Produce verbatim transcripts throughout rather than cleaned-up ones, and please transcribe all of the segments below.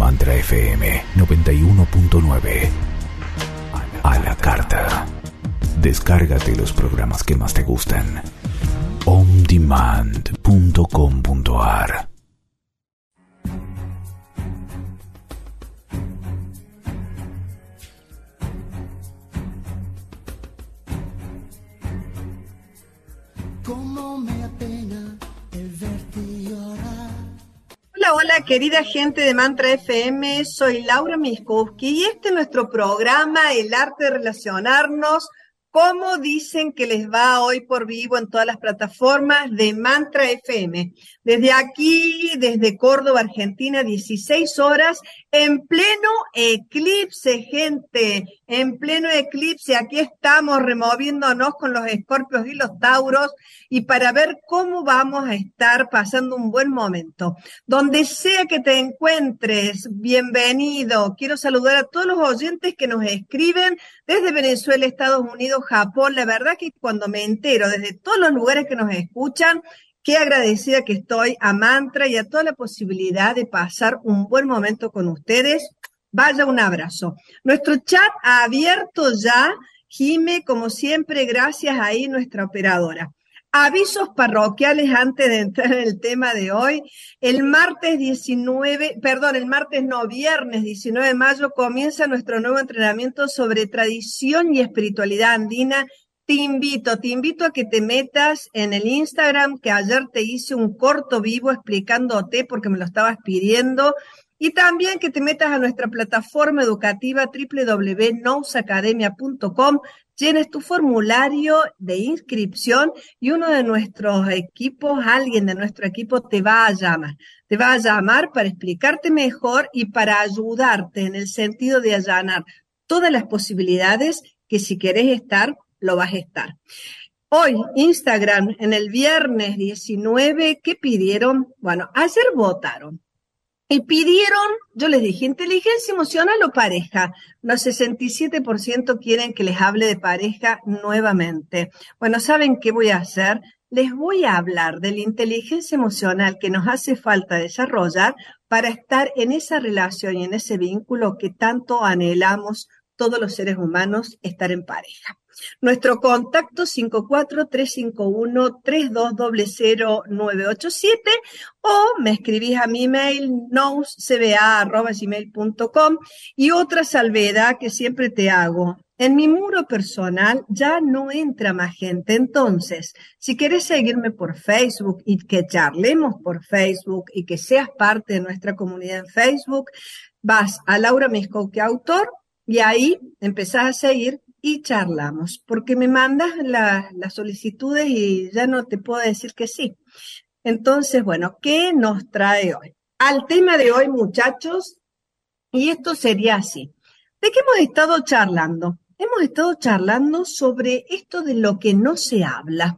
Mantra F M noventa y uno punto nueve. A la carta. Descárgate los programas que más te gustan. on demand punto com punto a r. Cómo me apena el verte llorar. Hola, hola, querida gente de Mantra F M, soy Laura Miskowski y este es nuestro programa, El Arte de Relacionarnos. ¿Cómo dicen que les va hoy por vivo en todas las plataformas de Mantra F M? Desde aquí, desde Córdoba, Argentina, dieciséis horas, en pleno eclipse, gente, en pleno eclipse. Aquí estamos removiéndonos con los escorpios y los tauros y para ver cómo vamos a estar pasando un buen momento. Donde sea que te encuentres, bienvenido. Quiero saludar a todos los oyentes que nos escriben desde Venezuela, Estados Unidos, Japón. La verdad que cuando me entero desde todos los lugares que nos escuchan, qué agradecida que estoy a Mantra y a toda la posibilidad de pasar un buen momento con ustedes. Vaya un abrazo. Nuestro chat ha abierto ya. Jime, como siempre, gracias ahí nuestra operadora. Avisos parroquiales antes de entrar en el tema de hoy. El martes diecinueve, perdón, el martes no, viernes diecinueve de mayo comienza nuestro nuevo entrenamiento sobre tradición y espiritualidad andina. Te invito, te invito a que te metas en el Instagram, que ayer te hice un corto vivo explicándote porque me lo estabas pidiendo. Y también que te metas a nuestra plataforma educativa doble u doble u doble u punto nous academia punto com, llenes tu formulario de inscripción y uno de nuestros equipos, alguien de nuestro equipo te va a llamar. Te va a llamar para explicarte mejor y para ayudarte en el sentido de allanar todas las posibilidades que si querés estar, lo vas a estar. Hoy, Instagram, en el viernes diecinueve, ¿qué pidieron? Bueno, ayer votaron. Y pidieron, yo les dije, inteligencia emocional o pareja. Los sesenta y siete por ciento quieren que les hable de pareja nuevamente. Bueno, ¿saben qué voy a hacer? Les voy a hablar de la inteligencia emocional que nos hace falta desarrollar para estar en esa relación y en ese vínculo que tanto anhelamos todos los seres humanos, estar en pareja. Nuestro contacto cinco cuatro tres cinco uno tres dos cero cero nueve ocho siete o me escribís a mi email nous c b a arroba gmail punto com. Y otra salvedad que siempre te hago, en mi muro personal ya no entra más gente, entonces si querés seguirme por Facebook y que charlemos por Facebook y que seas parte de nuestra comunidad en Facebook, vas a Laura Miskowski Autor y ahí empezás a seguir y charlamos, porque me mandas la, las solicitudes y ya no te puedo decir que sí. Entonces, bueno, ¿qué nos trae hoy? Al tema de hoy, muchachos, y esto sería así. ¿De qué hemos estado charlando? Hemos estado charlando sobre esto de lo que no se habla.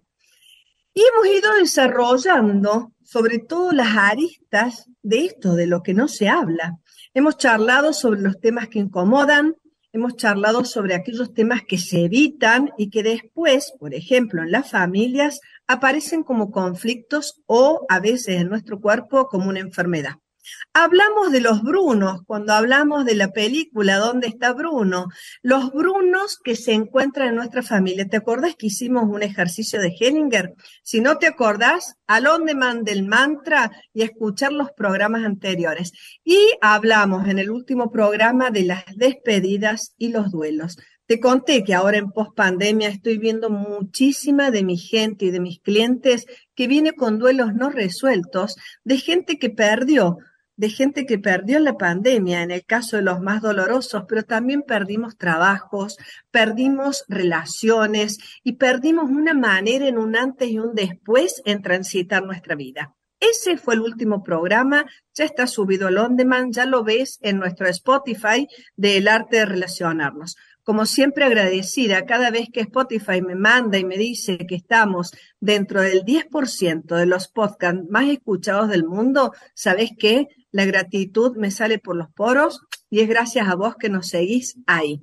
Y hemos ido desarrollando sobre todo las aristas de esto de lo que no se habla. Hemos charlado sobre los temas que incomodan, hemos charlado sobre aquellos temas que se evitan y que después, por ejemplo, en las familias, aparecen como conflictos o a veces en nuestro cuerpo como una enfermedad. Hablamos de los Brunos, cuando hablamos de la película ¿Dónde está Bruno? Los Brunos que se encuentran en nuestra familia. ¿Te acordás que hicimos un ejercicio de Hellinger? Si no te acordás, al on demand del mantra y escuchar los programas anteriores. Y hablamos en el último programa de las despedidas y los duelos. Te conté que ahora en pospandemia estoy viendo muchísima de mi gente y de mis clientes que viene con duelos no resueltos, de gente que perdió, de gente que perdió en la pandemia, en el caso de los más dolorosos, pero también perdimos trabajos, perdimos relaciones y perdimos una manera en un antes y un después en transitar nuestra vida. Ese fue el último programa, ya está subido al on demand, ya lo ves en nuestro Spotify de El Arte de Relacionarnos. Como siempre, agradecida cada vez que Spotify me manda y me dice que estamos dentro del diez por ciento de los podcasts más escuchados del mundo. ¿Sabés qué? La gratitud me sale por los poros y es gracias a vos que nos seguís ahí.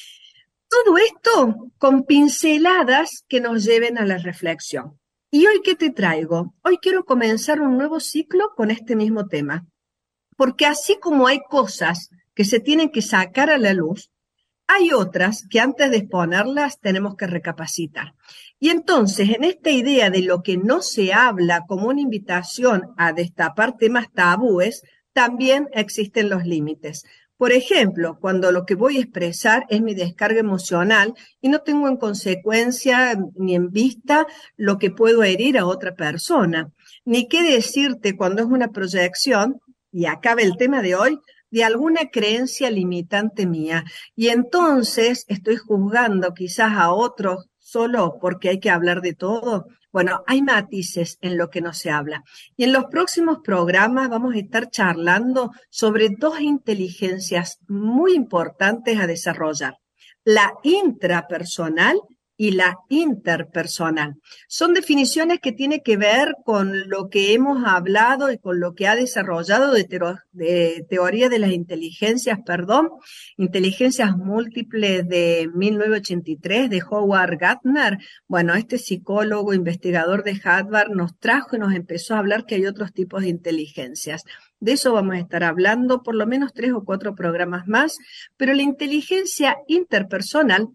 Todo esto con pinceladas que nos lleven a la reflexión. ¿Y hoy qué te traigo? Hoy quiero comenzar un nuevo ciclo con este mismo tema. Porque así como hay cosas que se tienen que sacar a la luz, hay otras que antes de exponerlas tenemos que recapacitar. Y entonces, en esta idea de lo que no se habla como una invitación a destapar temas tabúes, también existen los límites. Por ejemplo, cuando lo que voy a expresar es mi descarga emocional y no tengo en consecuencia ni en vista lo que puedo herir a otra persona, ni qué decirte cuando es una proyección, y acaba el tema de hoy, de alguna creencia limitante mía. Y entonces estoy juzgando quizás a otros solo porque hay que hablar de todo. Bueno, hay matices en lo que no se habla. Y en los próximos programas vamos a estar charlando sobre dos inteligencias muy importantes a desarrollar: la intrapersonal y la interpersonal. Son definiciones que tienen que ver con lo que hemos hablado y con lo que ha desarrollado de, tero, de teoría de las inteligencias, perdón, inteligencias múltiples de mil novecientos ochenta y tres de Howard Gardner. Bueno, este psicólogo, investigador de Harvard nos trajo y nos empezó a hablar que hay otros tipos de inteligencias. De eso vamos a estar hablando por lo menos tres o cuatro programas más, pero la inteligencia interpersonal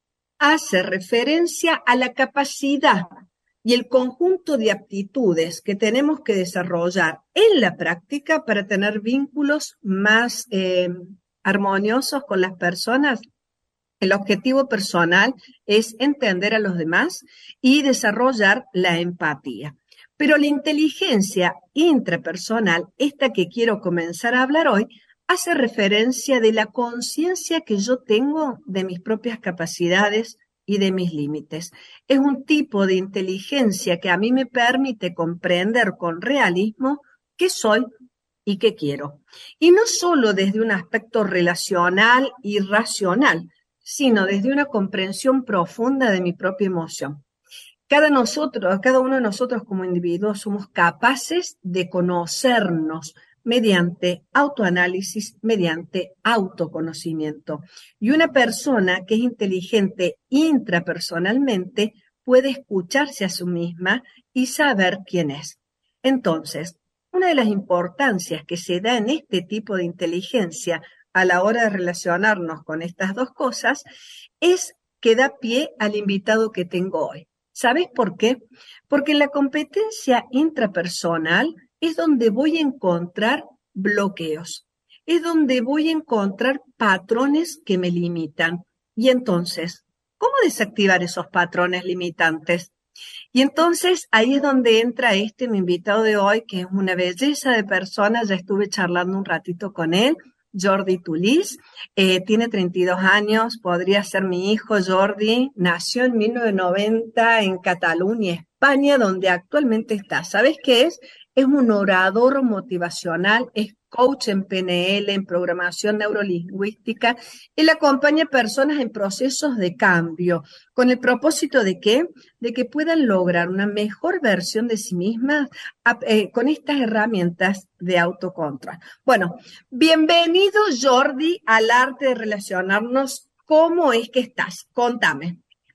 hace referencia a la capacidad y el conjunto de aptitudes que tenemos que desarrollar en la práctica para tener vínculos más eh, armoniosos con las personas. El objetivo personal es entender a los demás y desarrollar la empatía. Pero la inteligencia intrapersonal, esta que quiero comenzar a hablar hoy, hace referencia de la conciencia que yo tengo de mis propias capacidades y de mis límites. Es un tipo de inteligencia que a mí me permite comprender con realismo qué soy y qué quiero. Y no solo desde un aspecto relacional y racional, sino desde una comprensión profunda de mi propia emoción. Cada nosotros, cada uno de nosotros como individuos somos capaces de conocernos mediante autoanálisis, mediante autoconocimiento. Y una persona que es inteligente intrapersonalmente puede escucharse a sí misma y saber quién es. Entonces, una de las importancias que se da en este tipo de inteligencia a la hora de relacionarnos con estas dos cosas es que da pie al invitado que tengo hoy. ¿Sabes por qué? Porque en la competencia intrapersonal es donde voy a encontrar bloqueos, es donde voy a encontrar patrones que me limitan. Y entonces, ¿cómo desactivar esos patrones limitantes? Y entonces ahí es donde entra este mi invitado de hoy, que es una belleza de persona. Ya estuve charlando un ratito con él, Jordi Tulís, eh, tiene treinta y dos años, podría ser mi hijo. Jordi nació en mil novecientos noventa en Cataluña, España, donde actualmente está. ¿Sabes qué es? Es un orador motivacional, es coach en P N L, en programación neurolingüística. Él acompaña a personas en procesos de cambio, con el propósito de ¿qué? De que puedan lograr una mejor versión de sí mismas eh, con estas herramientas de autocontrol. Bueno, bienvenido Jordi al arte de relacionarnos. ¿Cómo es que estás? Contame.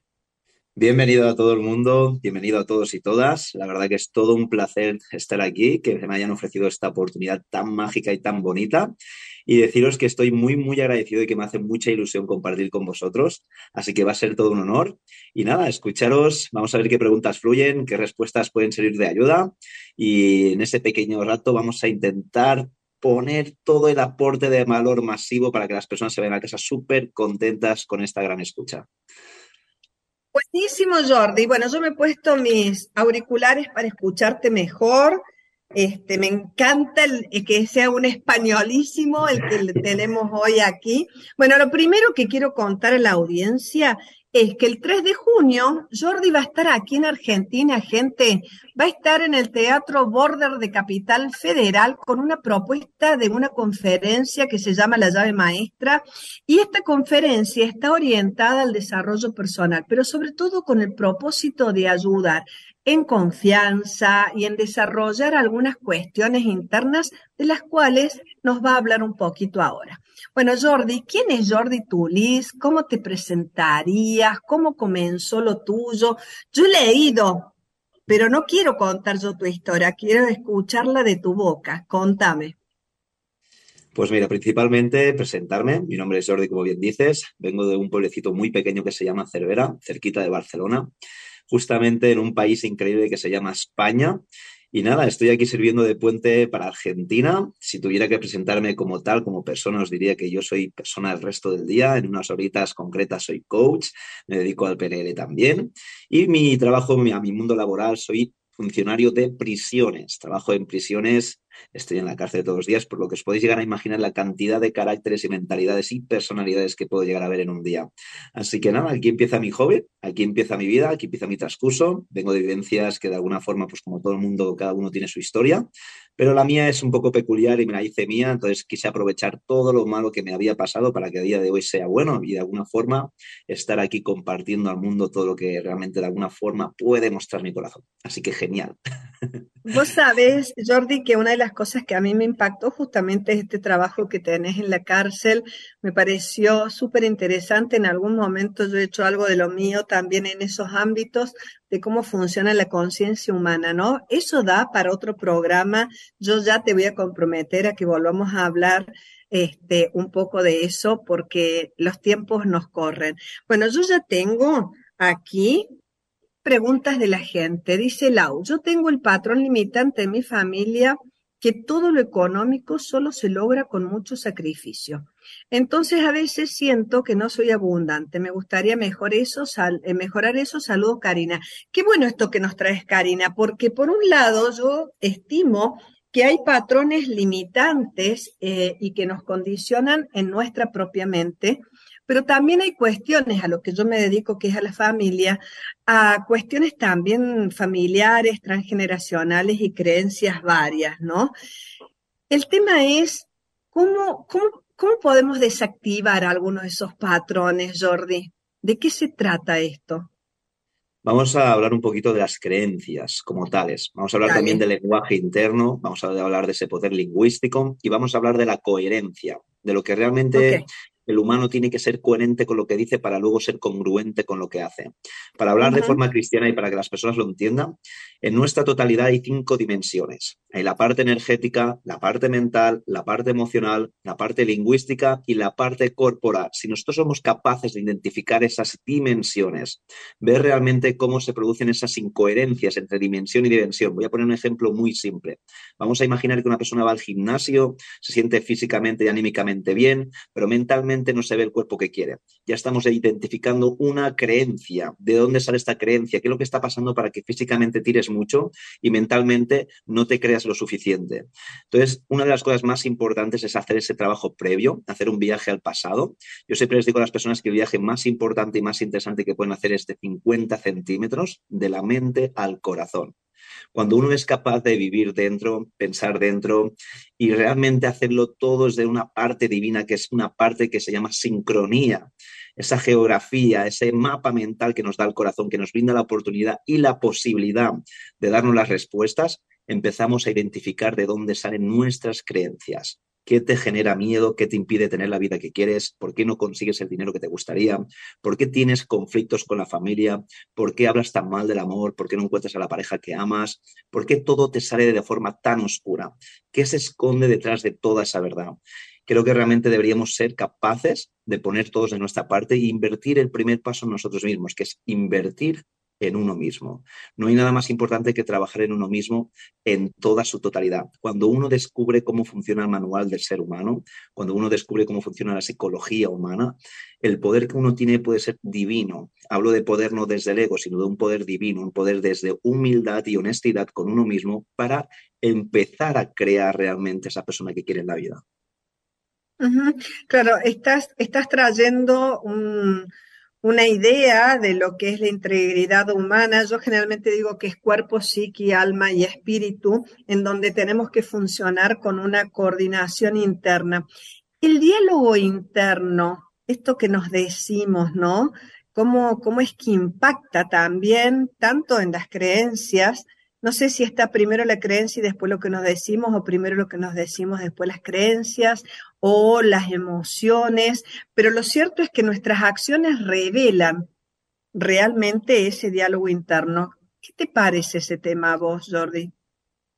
Bienvenido a todo el mundo, bienvenido a todos y todas. La verdad que es todo un placer estar aquí, que me hayan ofrecido esta oportunidad tan mágica y tan bonita. Y deciros que estoy muy, muy agradecido y que me hace mucha ilusión compartir con vosotros. Así que va a ser todo un honor. Y nada, escucharos, vamos a ver qué preguntas fluyen, qué respuestas pueden servir de ayuda. Y en ese pequeño rato vamos a intentar poner todo el aporte de valor masivo para que las personas se vayan a casa súper contentas con esta gran escucha. Buenísimo, Jordi. Bueno, yo me he puesto mis auriculares para escucharte mejor. Este, me encanta el, el que sea un españolísimo el que tenemos hoy aquí. Bueno, lo primero que quiero contar a la audiencia es que el tres de junio Jordi va a estar aquí en Argentina, gente. Va a estar en el Teatro Border de Capital Federal con una propuesta de una conferencia que se llama La Llave Maestra. Y esta conferencia está orientada al desarrollo personal, pero sobre todo con el propósito de ayudar en confianza y en desarrollar algunas cuestiones internas de las cuales nos va a hablar un poquito ahora. Bueno, Jordi, ¿quién es Jordi Tulís? ¿Cómo te presentarías? ¿Cómo comenzó lo tuyo? Yo he leído, pero no quiero contar yo tu historia, quiero escucharla de tu boca. Contame. Pues mira, principalmente presentarme. Mi nombre es Jordi, como bien dices. Vengo de un pueblecito muy pequeño que se llama Cervera, cerquita de Barcelona, justamente en un país increíble que se llama España. Y nada, estoy aquí sirviendo de puente para Argentina. Si tuviera que presentarme como tal, como persona, os diría que yo soy persona el resto del día. En unas horitas concretas soy coach, me dedico al P N L también. Y mi trabajo, mi, a mi mundo laboral, soy funcionario de prisiones. Trabajo en prisiones, estoy en la cárcel todos los días, por lo que os podéis llegar a imaginar la cantidad de caracteres y mentalidades y personalidades que puedo llegar a ver en un día. Así que nada, aquí empieza mi hobby, aquí empieza mi vida, aquí empieza mi transcurso. Vengo de vivencias que de alguna forma, pues como todo el mundo, cada uno tiene su historia, pero la mía es un poco peculiar y me la hice mía, entonces quise aprovechar todo lo malo que me había pasado para que a día de hoy sea bueno y de alguna forma estar aquí compartiendo al mundo todo lo que realmente de alguna forma puede mostrar mi corazón. Así que genial. Vos sabés, Jordi, que una de las cosas que a mí me impactó justamente es este trabajo que tenés en la cárcel. Me pareció súper interesante. En algún momento yo he hecho algo de lo mío también en esos ámbitos de cómo funciona la conciencia humana, ¿no? Eso da para otro programa. Yo ya te voy a comprometer a que volvamos a hablar este, un poco de eso porque los tiempos nos corren. Bueno, yo ya tengo aquí preguntas de la gente. Dice Lau, yo tengo el patrón limitante en mi familia que todo lo económico solo se logra con mucho sacrificio. Entonces a veces siento que no soy abundante. Me gustaría mejor eso, sal, eh, mejorar eso. Saludos, Karina. Qué bueno esto que nos traes, Karina, porque por un lado yo estimo que hay patrones limitantes eh, y que nos condicionan en nuestra propia mente, pero también hay cuestiones a lo que yo me dedico, que es a la familia, a cuestiones también familiares, transgeneracionales y creencias varias, ¿no? El tema es, ¿cómo, cómo, cómo podemos desactivar algunos de esos patrones, Jordi? ¿De qué se trata esto? Vamos a hablar un poquito de las creencias como tales. Vamos a hablar también Dale. del lenguaje interno, vamos a hablar de ese poder lingüístico y vamos a hablar de la coherencia, de lo que Ok. realmente el humano tiene que ser coherente con lo que dice para luego ser congruente con lo que hace. Para hablar de Ujú. forma cristiana y para que las personas lo entiendan, en nuestra totalidad hay cinco dimensiones. Hay la parte energética, la parte mental, la parte emocional, la parte lingüística y la parte corporal. Si nosotros somos capaces de identificar esas dimensiones, ver realmente cómo se producen esas incoherencias entre dimensión y dimensión. Voy a poner un ejemplo muy simple. Vamos a imaginar que una persona va al gimnasio, se siente físicamente y anímicamente bien, pero mentalmente no se ve el cuerpo que quiere. Ya estamos identificando una creencia. ¿De dónde sale esta creencia? ¿Qué es lo que está pasando para que físicamente tires mucho y mentalmente no te creas lo suficiente? Entonces, una de las cosas más importantes es hacer ese trabajo previo, hacer un viaje al pasado. Yo siempre les digo a las personas que el viaje más importante y más interesante que pueden hacer es de cincuenta centímetros de la mente al corazón. Cuando uno es capaz de vivir dentro, pensar dentro y realmente hacerlo todo desde una parte divina, que es una parte que se llama sincronía, esa geografía, ese mapa mental que nos da el corazón, que nos brinda la oportunidad y la posibilidad de darnos las respuestas, empezamos a identificar de dónde salen nuestras creencias. ¿Qué te genera miedo? ¿Qué te impide tener la vida que quieres? ¿Por qué no consigues el dinero que te gustaría? ¿Por qué tienes conflictos con la familia? ¿Por qué hablas tan mal del amor? ¿Por qué no encuentras a la pareja que amas? ¿Por qué todo te sale de forma tan oscura? ¿Qué se esconde detrás de toda esa verdad? Creo que realmente deberíamos ser capaces de poner todos de nuestra parte e invertir el primer paso en nosotros mismos, que es invertir en uno mismo. No hay nada más importante que trabajar en uno mismo en toda su totalidad. Cuando uno descubre cómo funciona el manual del ser humano, cuando uno descubre cómo funciona la psicología humana, el poder que uno tiene puede ser divino. Hablo de poder no desde el ego, sino de un poder divino, un poder desde humildad y honestidad con uno mismo para empezar a crear realmente esa persona que quiere en la vida. Ujú. Claro, estás, estás trayendo un, una idea de lo que es la integridad humana. Yo generalmente digo que es cuerpo, psique, alma y espíritu, en donde tenemos que funcionar con una coordinación interna. El diálogo interno, esto que nos decimos, ¿no? ¿Cómo, cómo es que impacta también tanto en las creencias? No sé si está primero la creencia y después lo que nos decimos, o primero lo que nos decimos, después las creencias, o las emociones, pero lo cierto es que nuestras acciones revelan realmente ese diálogo interno. ¿Qué te parece ese tema a vos, Jordi?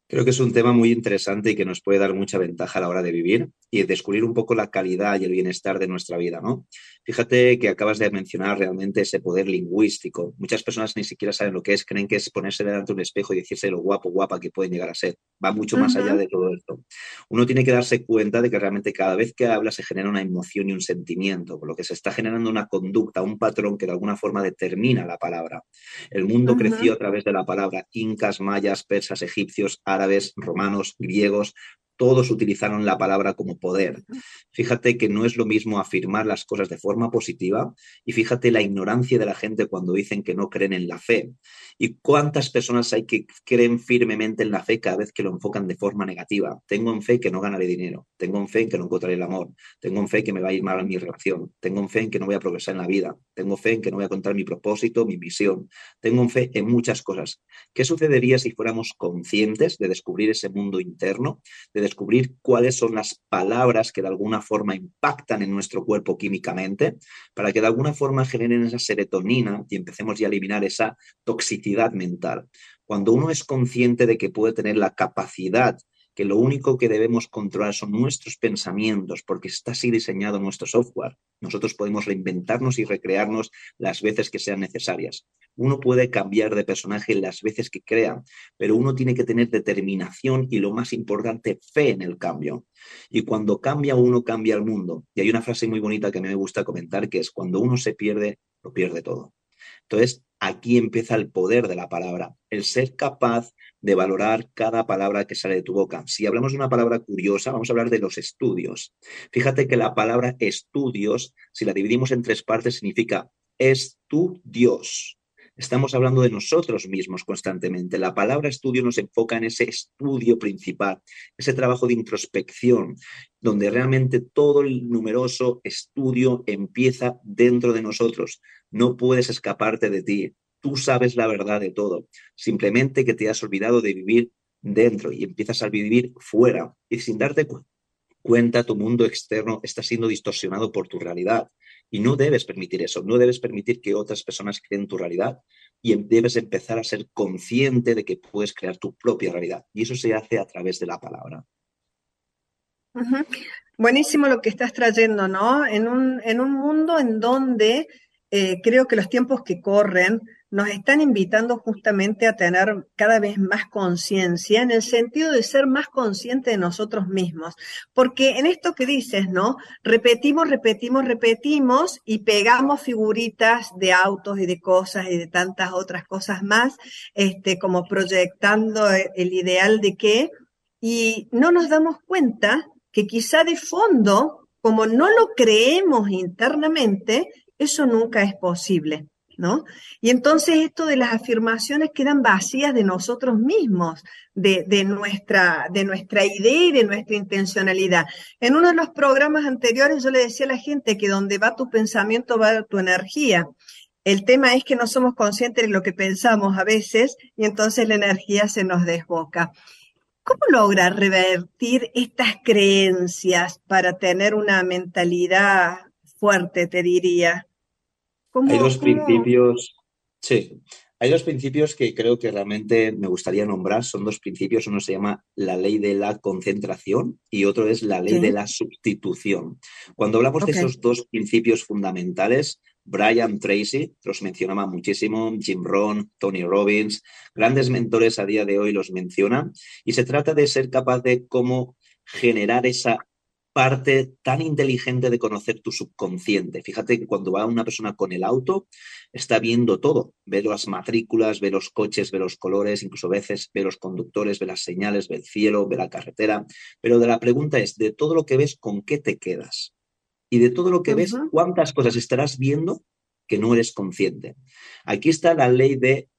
Creo que es un tema muy interesante y que nos puede dar mucha ventaja a la hora de vivir y descubrir un poco la calidad y el bienestar de nuestra vida, ¿no? Fíjate que acabas de mencionar realmente ese poder lingüístico. Muchas personas ni siquiera saben lo que es, creen que es ponerse delante de un espejo y decirse lo guapo, guapa que pueden llegar a ser. Va mucho más allá Ujú, de todo esto. Uno tiene que darse cuenta de que realmente cada vez que habla se genera una emoción y un sentimiento, por lo que se está generando una conducta, un patrón que de alguna forma determina la palabra. El mundo ujú. creció a través de la palabra. Incas, mayas, persas, egipcios, árabes, romanos, griegos, todos utilizaron la palabra como poder. Fíjate que no es lo mismo afirmar las cosas de forma positiva y fíjate la ignorancia de la gente cuando dicen que no creen en la fe. ¿Y cuántas personas hay que creen firmemente en la fe cada vez que lo enfocan de forma negativa? Tengo en fe que no ganaré dinero, tengo en fe en que no encontraré el amor, tengo en fe que me va a ir mal en mi relación, tengo en fe en que no voy a progresar en la vida, tengo fe en que no voy a encontrar mi propósito, mi misión, tengo en fe en muchas cosas. ¿Qué sucedería si fuéramos conscientes de descubrir ese mundo interno, de descubrir cuáles son las palabras que de alguna forma impactan en nuestro cuerpo químicamente, para que de alguna forma generen esa serotonina y empecemos ya a eliminar esa toxicidad mental? Cuando uno es consciente de que puede tener la capacidad, que lo único que debemos controlar son nuestros pensamientos, porque está así diseñado nuestro software. Nosotros podemos reinventarnos y recrearnos las veces que sean necesarias. Uno puede cambiar de personaje las veces que crea, pero uno tiene que tener determinación y, lo más importante, fe en el cambio. Y cuando cambia uno, cambia el mundo. Y hay una frase muy bonita que a mí me gusta comentar, que es: cuando uno se pierde, lo pierde todo. Entonces, aquí empieza el poder de la palabra, el ser capaz de valorar cada palabra que sale de tu boca. Si hablamos de una palabra curiosa, vamos a hablar de los estudios. Fíjate que la palabra estudios, si la dividimos en tres partes, significa es tu Dios. Estamos hablando de nosotros mismos constantemente. La palabra estudio nos enfoca en ese estudio principal, ese trabajo de introspección, donde realmente todo el numeroso estudio empieza dentro de nosotros. No puedes escaparte de ti. Tú sabes la verdad de todo. Simplemente que te has olvidado de vivir dentro y empiezas a vivir fuera. Y sin darte cu- cuenta, tu mundo externo está siendo distorsionado por tu realidad. Y no debes permitir eso. No debes permitir que otras personas creen tu realidad. Y em- debes empezar a ser consciente de que puedes crear tu propia realidad. Y eso se hace a través de la palabra. Ujú. Buenísimo lo que estás trayendo, ¿no? En un, en un mundo en donde eh, creo que los tiempos que corren nos están invitando justamente a tener cada vez más conciencia, en el sentido de ser más conscientes de nosotros mismos. Porque en esto que dices, ¿no? Repetimos, repetimos, repetimos y pegamos figuritas de autos y de cosas y de tantas otras cosas más, este, como proyectando el ideal de qué, y no nos damos cuenta que quizá de fondo, como no lo creemos internamente, eso nunca es posible, ¿no? Y entonces esto de las afirmaciones quedan vacías de nosotros mismos, de, de nuestra, de nuestra idea y de nuestra intencionalidad. En uno de los programas anteriores yo le decía a la gente que donde va tu pensamiento va tu energía. El tema es que no somos conscientes de lo que pensamos a veces y entonces la energía se nos desboca. ¿Cómo lograr revertir estas creencias para tener una mentalidad fuerte, te diría? Hay ¿Cómo, dos cómo? principios, sí, hay dos principios que creo que realmente me gustaría nombrar. Son dos principios. Uno se llama la ley de la concentración y otro es la ley de Sí, la sustitución. Cuando hablamos de ok. esos dos principios fundamentales, Brian Tracy los mencionaba muchísimo, Jim Rohn, Tony Robbins, grandes mentores a día de hoy los mencionan, y se trata de ser capaz de cómo generar esa parte tan inteligente de conocer tu subconsciente. Fíjate que cuando va una persona con el auto, está viendo todo. Ve las matrículas, ve los coches, ve los colores, incluso a veces ve los conductores, ve las señales, ve el cielo, ve la carretera. Pero de la pregunta es, de todo lo que ves, ¿con qué te quedas? Y de todo lo que ves, Ujú, ¿cuántas cosas estarás viendo que no eres consciente? Aquí está la ley de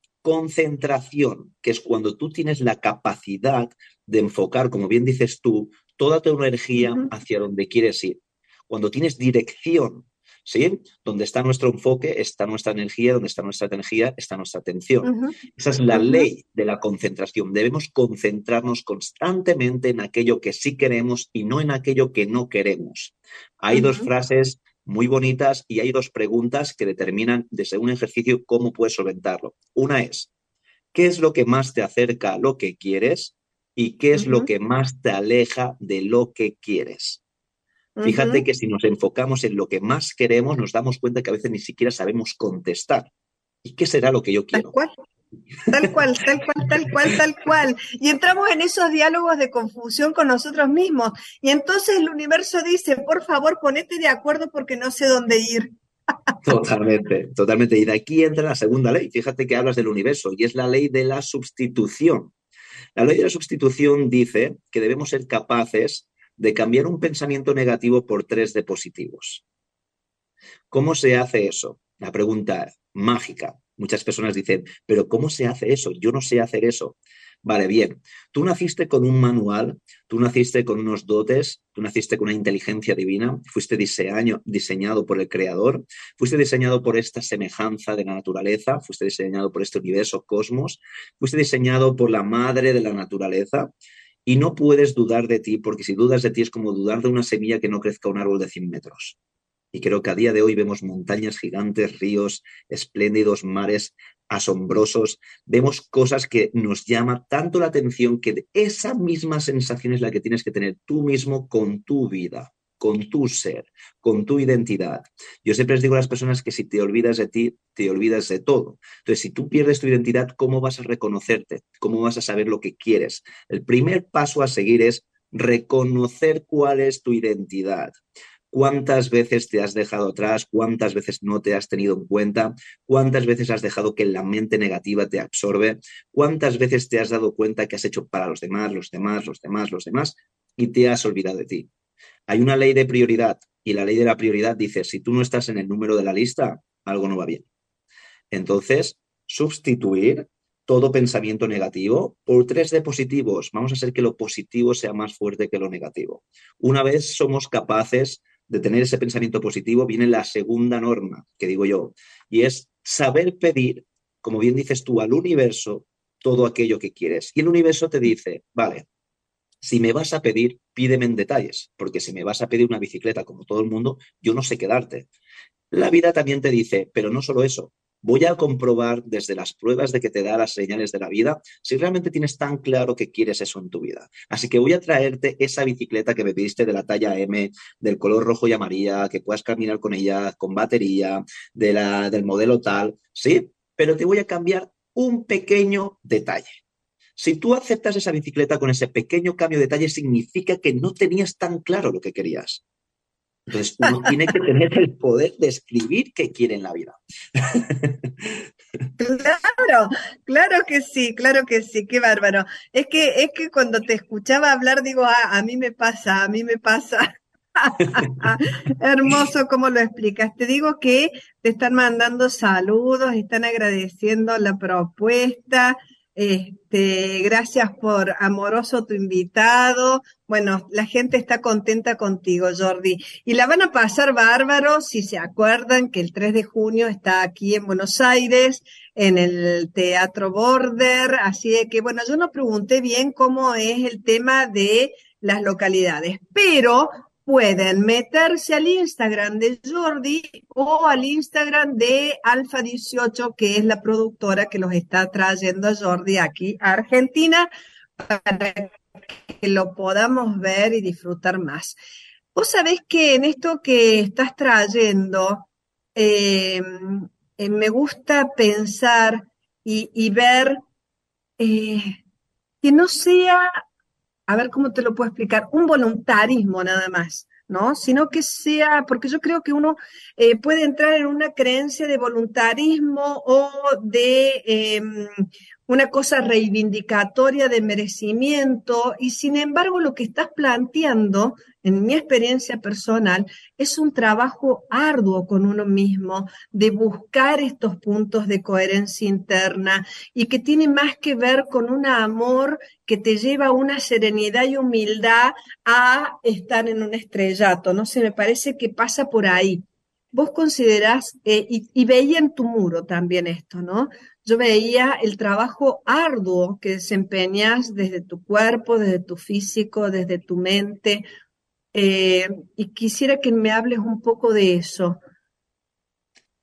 concentración, que es cuando tú tienes la capacidad de enfocar, como bien dices tú, toda tu energía ujú, hacia donde quieres ir. Cuando tienes dirección, ¿sí? Donde está nuestro enfoque, está nuestra energía, donde está nuestra energía, está nuestra atención. ujú, Esa es la ujú, ley de la concentración. Debemos concentrarnos constantemente en aquello que sí queremos y no en aquello que no queremos. Hay dos ujú. frases muy bonitas y hay dos preguntas que determinan desde un ejercicio cómo puedes solventarlo. Una es, ¿qué es lo que más te acerca a lo que quieres? y qué es lo Ujú, que más te aleja de lo que quieres. Fíjate ujú. que si nos enfocamos en lo que más queremos, nos damos cuenta que a veces ni siquiera sabemos contestar. ¿Y qué será lo que yo Tal quiero? cual. Tal cual, tal cual, tal cual, tal cual. Y entramos en esos diálogos de confusión con nosotros mismos. Y entonces el universo dice, por favor, ponete de acuerdo porque no sé dónde ir. Totalmente, totalmente. Y de aquí entra la segunda ley. Fíjate que hablas del universo y es la ley de la sustitución. La ley de la sustitución dice que debemos ser capaces de cambiar un pensamiento negativo por tres de positivos. ¿Cómo se hace eso? La pregunta mágica. Muchas personas dicen, pero ¿cómo se hace eso? Yo no sé hacer eso. Vale, bien. Tú naciste con un manual, tú naciste con unos dotes, tú naciste con una inteligencia divina, fuiste diseño, diseñado por el Creador, fuiste diseñado por esta semejanza de la naturaleza, fuiste diseñado por este universo cosmos, fuiste diseñado por la madre de la naturaleza y no puedes dudar de ti, porque si dudas de ti es como dudar de una semilla que no crezca un árbol de cien metros. Y creo que a día de hoy vemos montañas gigantes, ríos espléndidos, mares asombrosos. Vemos cosas que nos llama tanto la atención que esa misma sensación es la que tienes que tener tú mismo con tu vida, con tu ser, con tu identidad. Yo siempre les digo a las personas que si te olvidas de ti, te olvidas de todo. Entonces, si tú pierdes tu identidad, ¿cómo vas a reconocerte? ¿Cómo vas a saber lo que quieres? El primer paso a seguir es reconocer cuál es tu identidad. ¿Cuántas veces te has dejado atrás? ¿Cuántas veces no te has tenido en cuenta? ¿Cuántas veces has dejado que la mente negativa te absorbe? ¿Cuántas veces te has dado cuenta que has hecho para los demás, los demás, los demás, los demás y te has olvidado de ti? Hay una ley de prioridad y la ley de la prioridad dice, si tú no estás en el número de la lista, algo no va bien. Entonces, sustituir todo pensamiento negativo por tres de positivos. Vamos a hacer que lo positivo sea más fuerte que lo negativo. Una vez somos capaces de tener ese pensamiento positivo, viene la segunda norma, que digo yo, y es saber pedir, como bien dices tú, al universo todo aquello que quieres. Y el universo te dice, vale, si me vas a pedir, pídeme en detalles, porque si me vas a pedir una bicicleta como todo el mundo, yo no sé qué darte. La vida también te dice, pero no solo eso, voy a comprobar desde las pruebas de que te da las señales de la vida si realmente tienes tan claro que quieres eso en tu vida. Así que voy a traerte esa bicicleta que me pediste de la talla M, del color rojo y amarilla, que puedas caminar con ella, con batería, de la, del modelo tal, ¿sí? Pero te voy a cambiar un pequeño detalle. Si tú aceptas esa bicicleta con ese pequeño cambio de detalle, significa que no tenías tan claro lo que querías. Entonces, uno tiene que tener el poder de escribir qué quiere en la vida. Claro, claro que sí, claro que sí, qué bárbaro. Es que, es que cuando te escuchaba hablar, digo, ah, a mí me pasa, a mí me pasa. Hermoso cómo lo explicas. Te digo que te están mandando saludos, están agradeciendo la propuesta. Este, gracias por amoroso tu invitado. Bueno, la gente está contenta contigo, Jordi. Y la van a pasar bárbaro si se acuerdan que el tres de junio está aquí en Buenos Aires, en el Teatro Border. Así de que, bueno, yo no pregunté bien cómo es el tema de las localidades, pero pueden meterse al Instagram de Jordi o al Instagram de Alfa dieciocho, que es la productora que los está trayendo a Jordi aquí a Argentina para que lo podamos ver y disfrutar más. Vos sabés que en esto que estás trayendo, eh, eh, me gusta pensar y, y ver eh, que no sea, a ver cómo te lo puedo explicar, un voluntarismo nada más, ¿no? Sino que sea, porque yo creo que uno eh, puede entrar en una creencia de voluntarismo o de eh, una cosa reivindicatoria de merecimiento, y sin embargo lo que estás planteando, en mi experiencia personal, es un trabajo arduo con uno mismo, de buscar estos puntos de coherencia interna y que tiene más que ver con un amor que te lleva a una serenidad y humildad a estar en un estrellato. No sé, me parece que pasa por ahí. Vos considerás, eh, y, y veía en tu muro también esto, ¿no? Yo veía el trabajo arduo que desempeñas desde tu cuerpo, desde tu físico, desde tu mente, eh, y quisiera que me hables un poco de eso.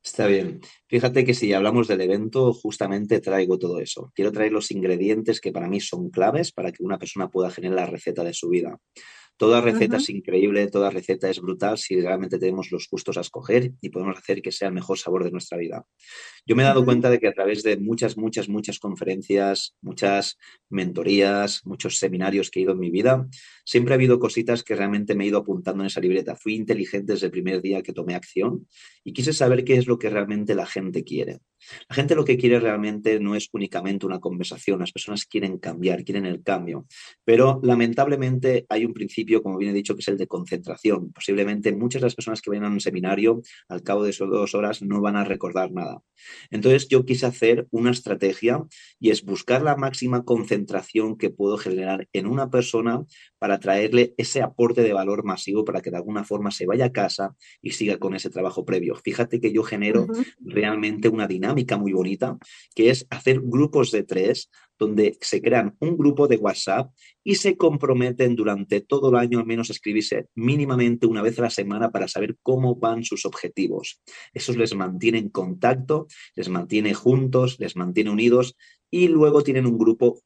Está bien. Fíjate que si hablamos del evento, justamente traigo todo eso. Quiero traer los ingredientes que para mí son claves para que una persona pueda generar la receta de su vida. Toda receta Ujú, es increíble, toda receta es brutal si realmente tenemos los gustos a escoger y podemos hacer que sea el mejor sabor de nuestra vida. Yo me he dado ujú, cuenta de que a través de muchas, muchas, muchas conferencias, muchas mentorías, muchos seminarios que he ido en mi vida, siempre ha habido cositas que realmente me he ido apuntando en esa libreta. Fui inteligente desde el primer día que tomé acción y quise saber qué es lo que realmente la gente quiere. La gente lo que quiere realmente no es únicamente una conversación, las personas quieren cambiar, quieren el cambio, pero lamentablemente hay un principio, como bien he dicho, que es el de concentración. Posiblemente muchas de las personas que vayan a un seminario al cabo de esas dos horas no van a recordar nada. Entonces yo quise hacer una estrategia y es buscar la máxima concentración que puedo generar en una persona para traerle ese aporte de valor masivo para que de alguna forma se vaya a casa y siga con ese trabajo previo. Fíjate que yo genero ujú. realmente una dinámica muy bonita, que es hacer grupos de tres donde se crean un grupo de WhatsApp y se comprometen durante todo el año al menos a escribirse mínimamente una vez a la semana para saber cómo van sus objetivos. Eso les mantiene en contacto, les mantiene juntos, les mantiene unidos y luego tienen un grupo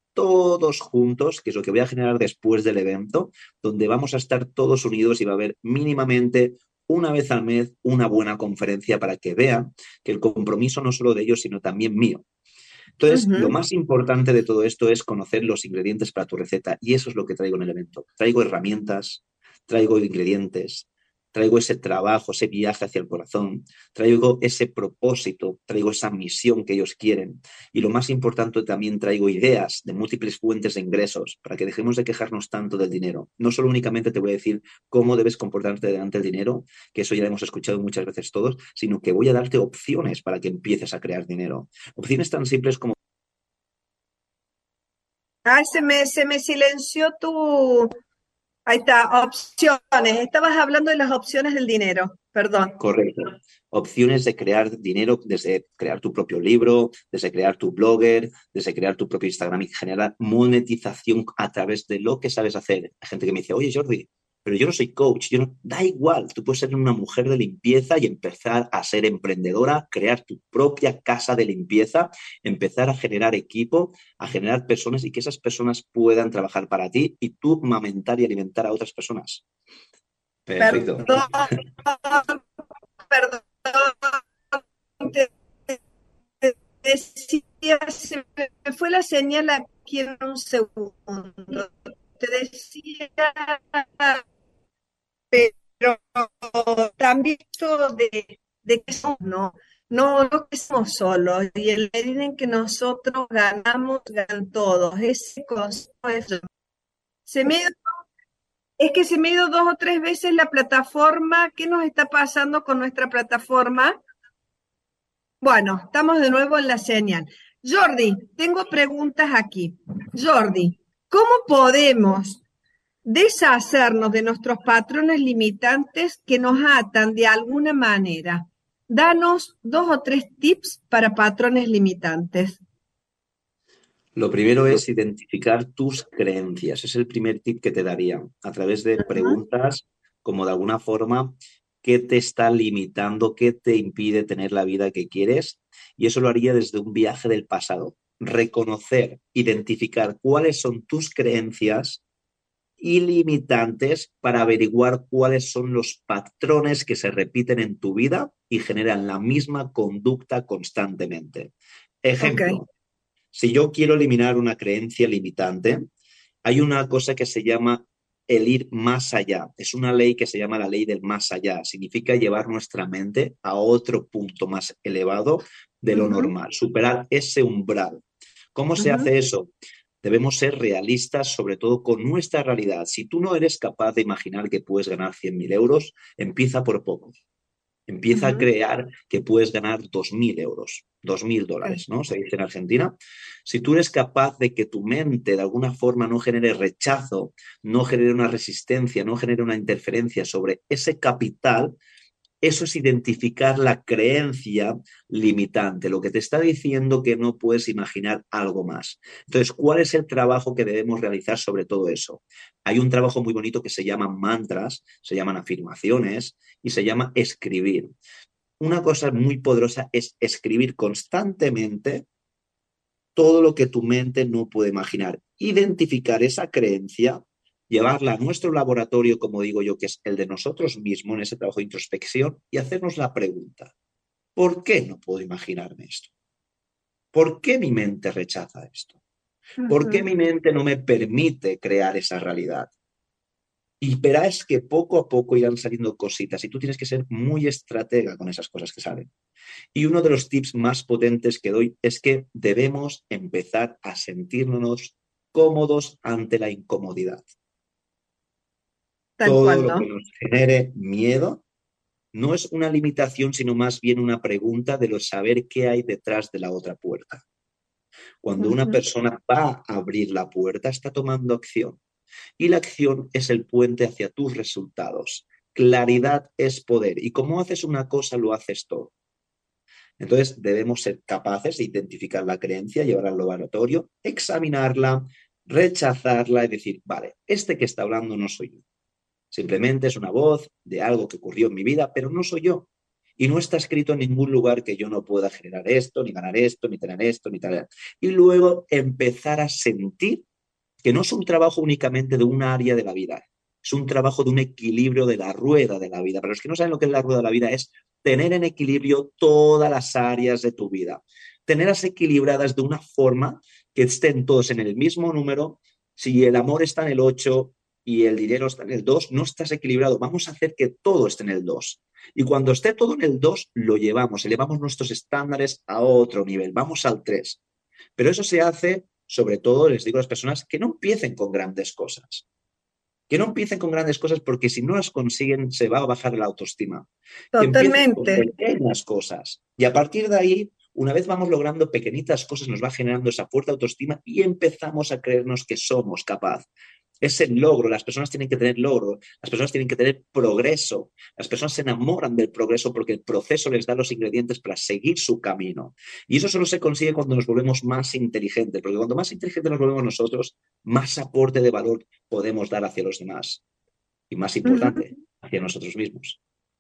todos juntos, que es lo que voy a generar después del evento, donde vamos a estar todos unidos y va a haber mínimamente una vez al mes una buena conferencia para que vean que el compromiso no solo de ellos, sino también mío. Entonces, lo Ujú. más importante de todo esto es conocer los ingredientes para tu receta y eso es lo que traigo en el evento. Traigo herramientas, traigo ingredientes, traigo ese trabajo, ese viaje hacia el corazón, traigo ese propósito, traigo esa misión que ellos quieren y lo más importante también traigo ideas de múltiples fuentes de ingresos para que dejemos de quejarnos tanto del dinero. No solo únicamente te voy a decir cómo debes comportarte delante del dinero, que eso ya lo hemos escuchado muchas veces todos, sino que voy a darte opciones para que empieces a crear dinero. Opciones tan simples como Ay, se me, se me silenció tu... Ahí está, opciones. Estabas hablando de las opciones del dinero, perdón. correcto. Opciones de crear dinero desde crear tu propio libro, desde crear tu blogger, desde crear tu propio Instagram y generar monetización a través de lo que sabes hacer. Hay gente que me dice, oye Jordi, pero yo no soy coach, yo no... da igual, tú puedes ser una mujer de limpieza y empezar a ser emprendedora, crear tu propia casa de limpieza, empezar a generar equipo, a generar personas y que esas personas puedan trabajar para ti y tú mamentar y alimentar a otras personas. Perfecto. Perdón, perdón. Te te decía, se me fue la señal aquí en un segundo. Te decía, pero también esto de, de que somos, no, no, no que somos solos. Y en la medida en que nosotros ganamos, ganan todos. Ese concepto es, se me, es que se me ha ido dos o tres veces la plataforma. ¿Qué nos está pasando con nuestra plataforma? Bueno, estamos de nuevo en la señal. Jordi, tengo preguntas aquí. Jordi, ¿cómo podemos deshacernos de nuestros patrones limitantes que nos atan de alguna manera? Danos dos o tres tips para patrones limitantes. Lo primero es identificar tus creencias. Es el primer tip que te daría. A través de Ujú. preguntas, como de alguna forma, ¿qué te está limitando? ¿Qué te impide tener la vida que quieres? Y eso lo haría desde un viaje del pasado. Reconocer, identificar cuáles son tus creencias ilimitantes para averiguar cuáles son los patrones que se repiten en tu vida y generan la misma conducta constantemente. Ok. Ejemplo, si yo quiero eliminar una creencia limitante, hay una cosa que se llama el ir más allá. Es una ley que se llama la ley del más allá. Significa llevar nuestra mente a otro punto más elevado de lo Ujú, normal, superar ese umbral. ¿Cómo se ujú. hace eso? Debemos ser realistas, sobre todo con nuestra realidad. Si tú no eres capaz de imaginar que puedes ganar cien mil euros, empieza por poco. Empieza a Ujú. crear que puedes ganar dos mil euros, dos mil Ok. dólares, ¿no? Se dice en Argentina. Si tú eres capaz de que tu mente de alguna forma no genere rechazo, no genere una resistencia, no genere una interferencia sobre ese capital, eso es identificar la creencia limitante, lo que te está diciendo que no puedes imaginar algo más. Entonces, ¿cuál es el trabajo que debemos realizar sobre todo eso? Hay un trabajo muy bonito que se llama mantras, se llaman afirmaciones y se llama escribir. una cosa muy poderosa es escribir constantemente todo lo que tu mente no puede imaginar. Identificar esa creencia, llevarla a nuestro laboratorio, como digo yo, que es el de nosotros mismos, en ese trabajo de introspección, y hacernos la pregunta, ¿por qué no puedo imaginarme esto? ¿Por qué mi mente rechaza esto? ¿Por qué Ujú. mi mente no me permite crear esa realidad? Y verás que poco a poco irán saliendo cositas y tú tienes que ser muy estratega con esas cosas que salen. Y uno de los tips más potentes que doy es que debemos empezar a sentirnos cómodos ante la incomodidad. Tal Todo cual, lo que ¿no? nos genere miedo no es una limitación, sino más bien una pregunta de lo saber qué hay detrás de la otra puerta. Cuando una Ujú. persona va a abrir la puerta, está tomando acción. Y la acción es el puente hacia tus resultados. Claridad es poder. Y como haces una cosa, lo haces todo. Entonces, debemos ser capaces de identificar la creencia, llevarla al laboratorio, examinarla, rechazarla y decir, vale, este que está hablando no soy yo. Simplemente es una voz de algo que ocurrió en mi vida, pero no soy yo. Y no está escrito en ningún lugar que yo no pueda generar esto, ni ganar esto, ni tener esto, ni tener. Y luego empezar a sentir que no es un trabajo únicamente de un área de la vida, es un trabajo de un equilibrio de la rueda de la vida. Para los que no saben lo que es la rueda de la vida, es tener en equilibrio todas las áreas de tu vida, tenerlas equilibradas de una forma que estén todos en el mismo número. Si el amor está en el ocho y el dinero está en el dos, no estás equilibrado. Vamos a hacer que todo esté en el dos. Y cuando esté todo en el dos, lo llevamos, elevamos nuestros estándares a otro nivel, vamos al tres. Pero eso se hace, sobre todo, les digo a las personas, que no empiecen con grandes cosas. Que no empiecen con grandes cosas porque si no las consiguen se va a bajar la autoestima. Que empiecen con Totalmente. pequeñas cosas. Y a partir de ahí, una vez vamos logrando pequeñitas cosas, nos va generando esa fuerte autoestima y empezamos a creernos que somos capaces. Es el logro, las personas tienen que tener logro, las personas tienen que tener progreso, las personas se enamoran del progreso porque el proceso les da los ingredientes para seguir su camino. Y eso solo se consigue cuando nos volvemos más inteligentes, porque cuanto más inteligentes nos volvemos nosotros, más aporte de valor podemos dar hacia los demás. Y más Ujú. importante, hacia nosotros mismos.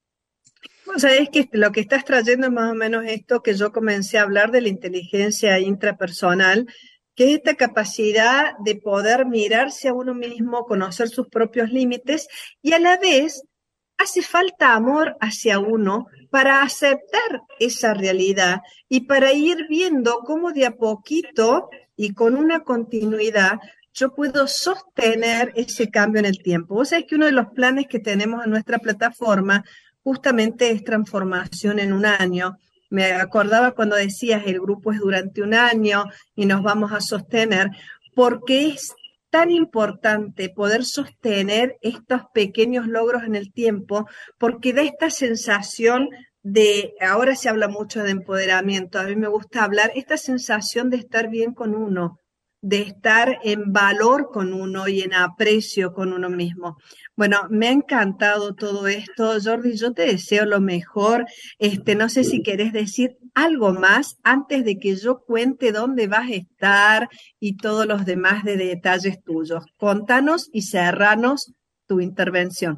O sea, es que lo que estás trayendo es más o menos esto que yo comencé a hablar de la inteligencia intrapersonal, que es esta capacidad de poder mirarse a uno mismo, conocer sus propios límites y a la vez hace falta amor hacia uno para aceptar esa realidad y para ir viendo cómo de a poquito y con una continuidad yo puedo sostener ese cambio en el tiempo. Vos sabés que uno de los planes que tenemos en nuestra plataforma justamente es transformación en un año. Me acordaba cuando decías el grupo es durante un año y nos vamos a sostener, porque es tan importante poder sostener estos pequeños logros en el tiempo, porque da esta sensación de, ahora se habla mucho de empoderamiento, a mí me gusta hablar, esta sensación de estar bien con uno, de estar en valor con uno y en aprecio con uno mismo. Bueno, me ha encantado todo esto, Jordi. Yo te deseo lo mejor. Este, no sé si querés decir algo más antes de que yo cuente dónde vas a estar y todos los demás de detalles tuyos. Contanos y cerranos tu intervención.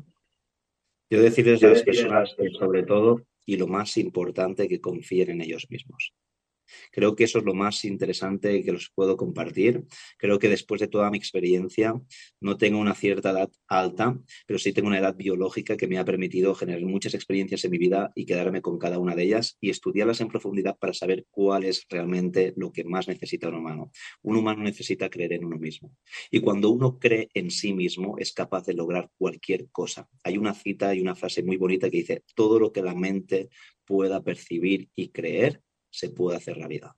Yo decirles a las personas que sobre todo, y lo más importante, que confíen en ellos mismos. Creo que eso es lo más interesante que los puedo compartir. Creo que después de toda mi experiencia, no tengo una cierta edad alta, pero sí tengo una edad biológica que me ha permitido generar muchas experiencias en mi vida y quedarme con cada una de ellas y estudiarlas en profundidad para saber cuál es realmente lo que más necesita un humano. Un humano necesita creer en uno mismo. Y cuando uno cree en sí mismo, es capaz de lograr cualquier cosa. Hay una cita y una frase muy bonita que dice, todo lo que la mente pueda percibir y creer, se puede hacer realidad.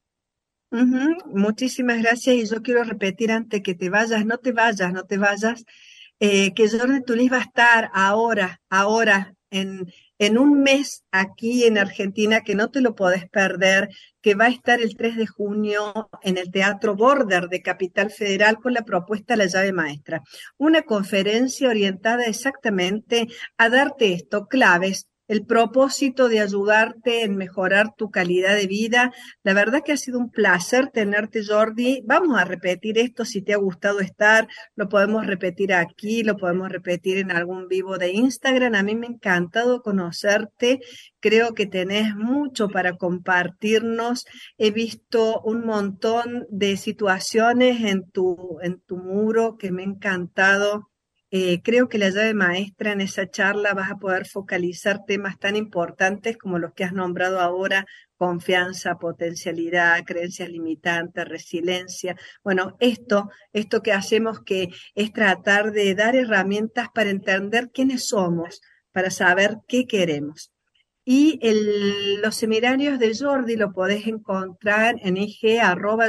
Ujú, muchísimas gracias y yo quiero repetir antes que te vayas, no te vayas, no te vayas, eh, que Jordi Tulis va a estar ahora, ahora, en, en un mes aquí en Argentina, que no te lo podés perder, que va a estar el tres de junio en el Teatro Border de Capital Federal con la propuesta La Llave Maestra. Una conferencia orientada exactamente a darte esto, claves el propósito de ayudarte en mejorar tu calidad de vida. La verdad que ha sido un placer tenerte, Jordi. Vamos a repetir esto si te ha gustado estar, lo podemos repetir aquí, lo podemos repetir en algún vivo de Instagram. A mí me ha encantado conocerte, creo que tenés mucho para compartirnos. He visto un montón de situaciones en tu, en tu muro que me ha encantado. Eh, creo que la llave maestra en esa charla vas a poder focalizar temas tan importantes como los que has nombrado ahora: confianza, potencialidad, creencias limitantes, resiliencia. Bueno, esto, esto que hacemos, que es tratar de dar herramientas para entender quiénes somos, para saber qué queremos. Y el, los seminarios de Jordi lo podés encontrar en I G arroba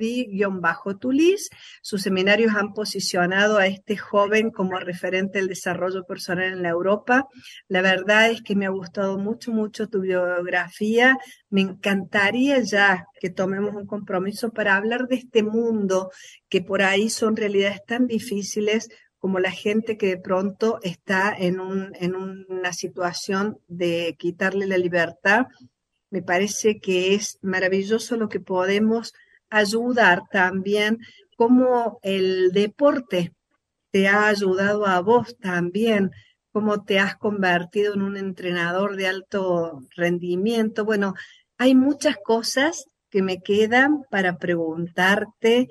Jordi-Tulis. Sus seminarios han posicionado a este joven como referente del desarrollo personal en la Europa. La verdad es que me ha gustado mucho, mucho tu biografía. Me encantaría ya que tomemos un compromiso para hablar de este mundo, que por ahí son realidades tan difíciles, como la gente que de pronto está en, un, en una situación de quitarle la libertad. Me parece que es maravilloso lo que podemos ayudar también, como el deporte te ha ayudado a vos también, cómo te has convertido en un entrenador de alto rendimiento. Bueno, hay muchas cosas que me quedan para preguntarte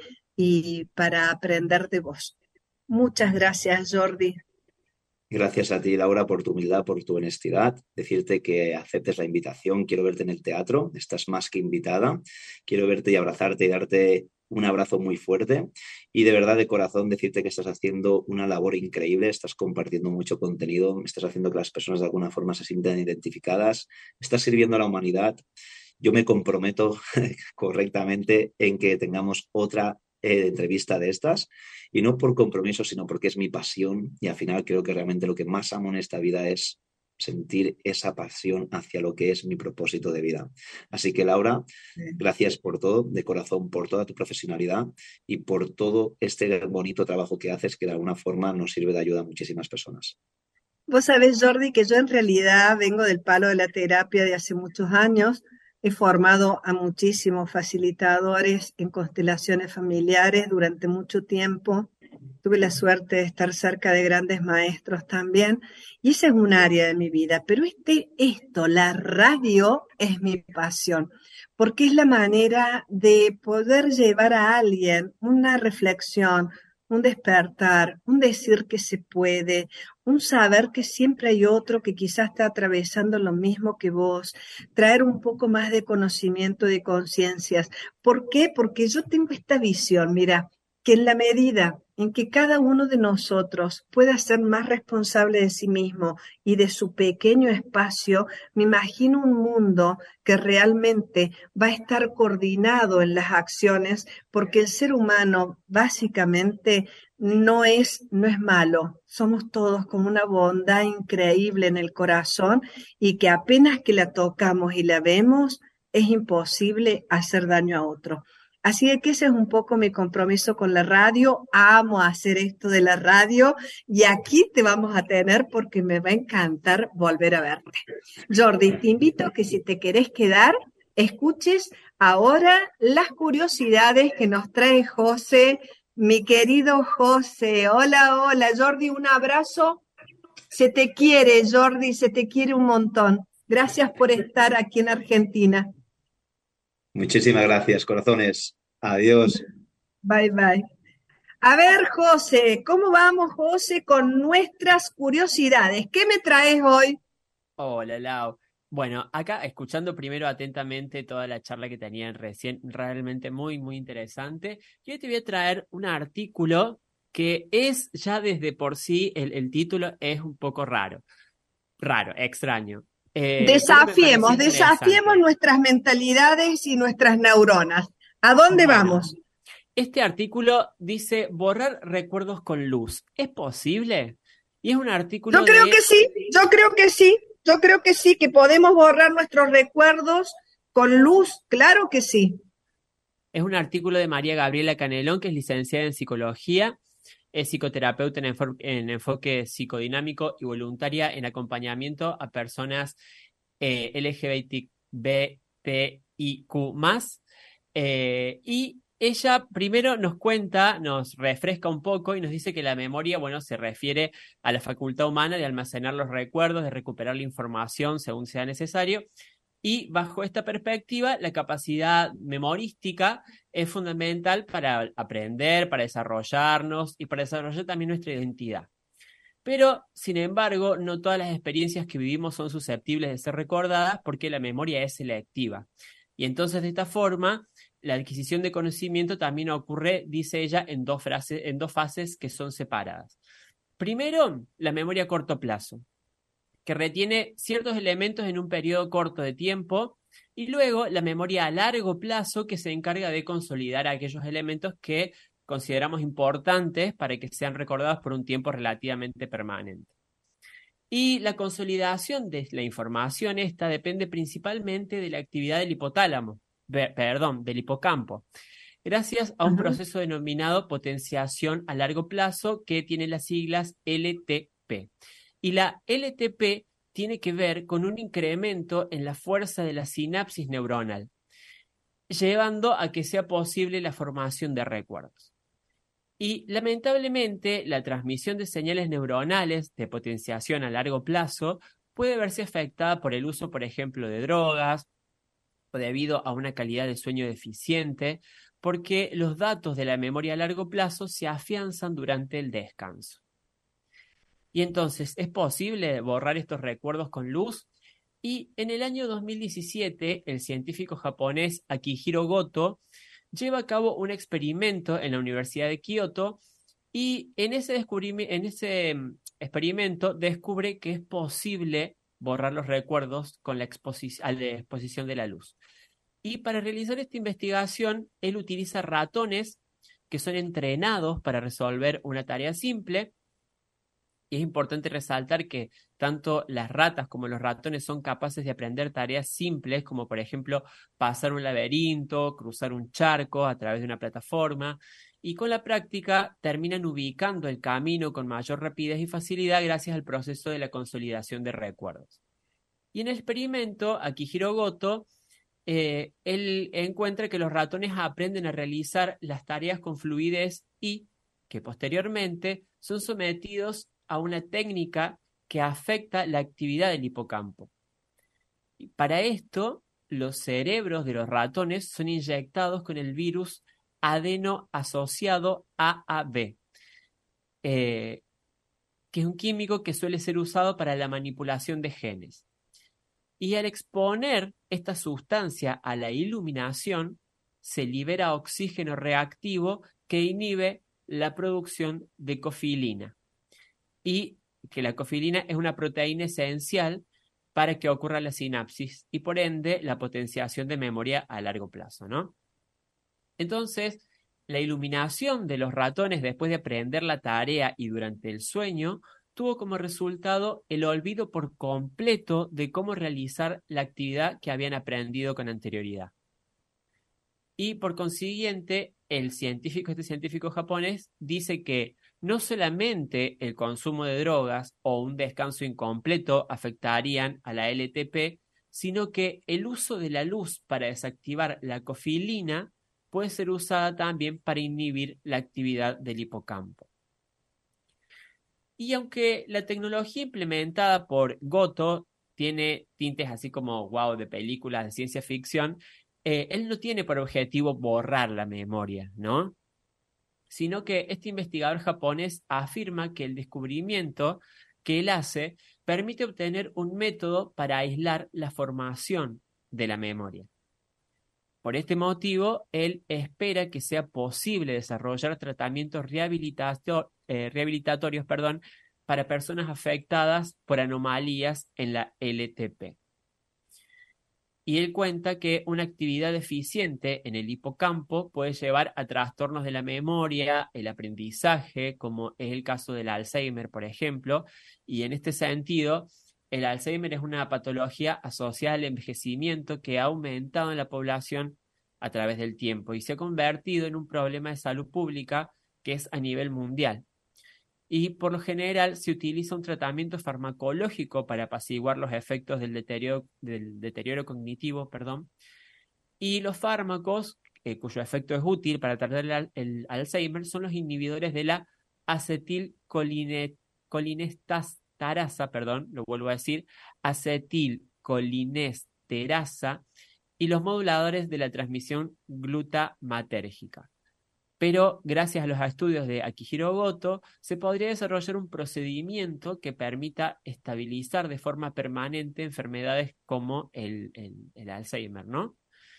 y para aprender de vos. Muchas gracias, Jordi. Gracias a ti, Laura, por tu humildad, por tu honestidad. Decirte que aceptes la invitación. Quiero verte en el teatro. Estás más que invitada. Quiero verte y abrazarte y darte un abrazo muy fuerte. Y de verdad, de corazón, decirte que estás haciendo una labor increíble. Estás compartiendo mucho contenido. Estás haciendo que las personas de alguna forma se sientan identificadas. Estás sirviendo a la humanidad. Yo me comprometo correctamente en que tengamos otra eh, entrevista de estas, y no por compromiso, sino porque es mi pasión, y al final creo que realmente lo que más amo en esta vida es sentir esa pasión hacia lo que es mi propósito de vida. Así que, Laura, gracias por todo, de corazón, por toda tu profesionalidad y por todo este bonito trabajo que haces, que de alguna forma nos sirve de ayuda a muchísimas personas. Vos sabés, Jordi, que yo en realidad vengo del palo de la terapia de hace muchos años. He formado a muchísimos facilitadores en constelaciones familiares durante mucho tiempo. Tuve la suerte de estar cerca de grandes maestros también, y esa es un área de mi vida. Pero este, esto, la radio, es mi pasión, porque es la manera de poder llevar a alguien una reflexión, un despertar, un decir que se puede, un saber que siempre hay otro que quizás está atravesando lo mismo que vos, traer un poco más de conocimiento, de conciencias. ¿Por qué? Porque yo tengo esta visión, mira, que en la medida en que cada uno de nosotros pueda ser más responsable de sí mismo y de su pequeño espacio, me imagino un mundo que realmente va a estar coordinado en las acciones, porque el ser humano básicamente no es, no es malo. Somos todos con una bondad increíble en el corazón, y que apenas que la tocamos y la vemos, es imposible hacer daño a otro. Así que ese es un poco mi compromiso con la radio. Amo hacer esto de la radio, y aquí te vamos a tener porque me va a encantar volver a verte. Jordi, te invito a que si te querés quedar, escuches ahora las curiosidades que nos trae José, mi querido José. Hola, hola, Jordi, un abrazo. Se te quiere, Jordi, se te quiere un montón. Gracias por estar aquí en Argentina. Muchísimas gracias, corazones. Adiós. Bye, bye. A ver, José, ¿cómo vamos, José, con nuestras curiosidades? ¿Qué me traes hoy? Hola, Lau. Bueno, acá escuchando primero atentamente toda la charla que tenían recién, realmente muy, muy interesante. Yo te voy a traer un artículo que es ya desde por sí, el, el título es un poco raro, raro, extraño. Eh, desafiemos, desafiemos nuestras mentalidades y nuestras neuronas. ¿A dónde bueno, vamos? Este artículo dice borrar recuerdos con luz. ¿Es posible? Y es un artículo Yo creo de... que sí, yo creo que sí, yo creo que sí, que podemos borrar nuestros recuerdos con luz, claro que sí. Es un artículo de María Gabriela Canelón, que es licenciada en psicología, Es psicoterapeuta en, enfor- en enfoque psicodinámico y voluntaria en acompañamiento a personas eh, L G B T I Q más. Eh, y ella primero nos cuenta, nos refresca un poco y nos dice que la memoria, bueno, se refiere a la facultad humana de almacenar los recuerdos, de recuperar la información según sea necesario. Y bajo esta perspectiva, la capacidad memorística es fundamental para aprender, para desarrollarnos y para desarrollar también nuestra identidad. Pero, sin embargo, no todas las experiencias que vivimos son susceptibles de ser recordadas porque la memoria es selectiva. Y entonces, de esta forma, la adquisición de conocimiento también ocurre, dice ella, en dos, frases, en dos fases que son separadas. Primero, la memoria a corto plazo, que retiene ciertos elementos en un periodo corto de tiempo, y luego la memoria a largo plazo, que se encarga de consolidar aquellos elementos que consideramos importantes para que sean recordados por un tiempo relativamente permanente. Y la consolidación de la información esta depende principalmente de la actividad del hipotálamo, perdón, del hipocampo, gracias a un uh-huh. proceso denominado potenciación a largo plazo que tiene las siglas L T P. Y la L T P tiene que ver con un incremento en la fuerza de la sinapsis neuronal, llevando a que sea posible la formación de recuerdos. Y lamentablemente, la transmisión de señales neuronales de potenciación a largo plazo puede verse afectada por el uso, por ejemplo, de drogas o debido a una calidad de sueño deficiente, porque los datos de la memoria a largo plazo se afianzan durante el descanso. Y entonces, ¿es posible borrar estos recuerdos con luz? Y en el año dos mil diecisiete, el científico japonés Akihiro Goto lleva a cabo un experimento en la Universidad de Kioto y en ese, en ese experimento descubre que es posible borrar los recuerdos con la exposi- a la exposición de la luz. Y para realizar esta investigación, él utiliza ratones que son entrenados para resolver una tarea simple. Y es importante resaltar que tanto las ratas como los ratones son capaces de aprender tareas simples, como por ejemplo pasar un laberinto, cruzar un charco a través de una plataforma, y con la práctica terminan ubicando el camino con mayor rapidez y facilidad gracias al proceso de la consolidación de recuerdos. Y en el experimento, Akihiro Goto, eh, él encuentra que los ratones aprenden a realizar las tareas con fluidez y que posteriormente son sometidos a una técnica que afecta la actividad del hipocampo. Y para esto, los cerebros de los ratones son inyectados con el virus adeno asociado A A B, eh, que es un químico que suele ser usado para la manipulación de genes. Y al exponer esta sustancia a la iluminación, se libera oxígeno reactivo que inhibe la producción de cofilina. Y que la cofilina es una proteína esencial para que ocurra la sinapsis y por ende la potenciación de memoria a largo plazo, ¿no? Entonces, la iluminación de los ratones después de aprender la tarea y durante el sueño tuvo como resultado el olvido por completo de cómo realizar la actividad que habían aprendido con anterioridad. Y por consiguiente, el científico, este científico japonés, dice que no solamente el consumo de drogas o un descanso incompleto afectarían a la L T P, sino que el uso de la luz para desactivar la cofilina puede ser usada también para inhibir la actividad del hipocampo. Y aunque la tecnología implementada por Goto tiene tintes así como wow de películas de ciencia ficción, eh, él no tiene por objetivo borrar la memoria, ¿no? Sino que este investigador japonés afirma que el descubrimiento que él hace permite obtener un método para aislar la formación de la memoria. Por este motivo, él espera que sea posible desarrollar tratamientos rehabilitator, eh, rehabilitatorios perdón, para personas afectadas por anomalías en la L T P. Y él cuenta que una actividad deficiente en el hipocampo puede llevar a trastornos de la memoria, el aprendizaje, como es el caso del Alzheimer, por ejemplo, y en este sentido, el Alzheimer es una patología asociada al envejecimiento que ha aumentado en la población a través del tiempo y se ha convertido en un problema de salud pública que es a nivel mundial. y por lo general se utiliza un tratamiento farmacológico para apaciguar los efectos del deterioro, del deterioro cognitivo, perdón, y los fármacos eh, cuyo efecto es útil para tratar el, el Alzheimer son los inhibidores de la acetilcolinesterasa, perdón, lo vuelvo a decir, acetilcolinesterasa y los moduladores de la transmisión glutamatérgica. Pero gracias a los estudios de Akihiro Goto, se podría desarrollar un procedimiento que permita estabilizar de forma permanente enfermedades como el, el, el Alzheimer, ¿no?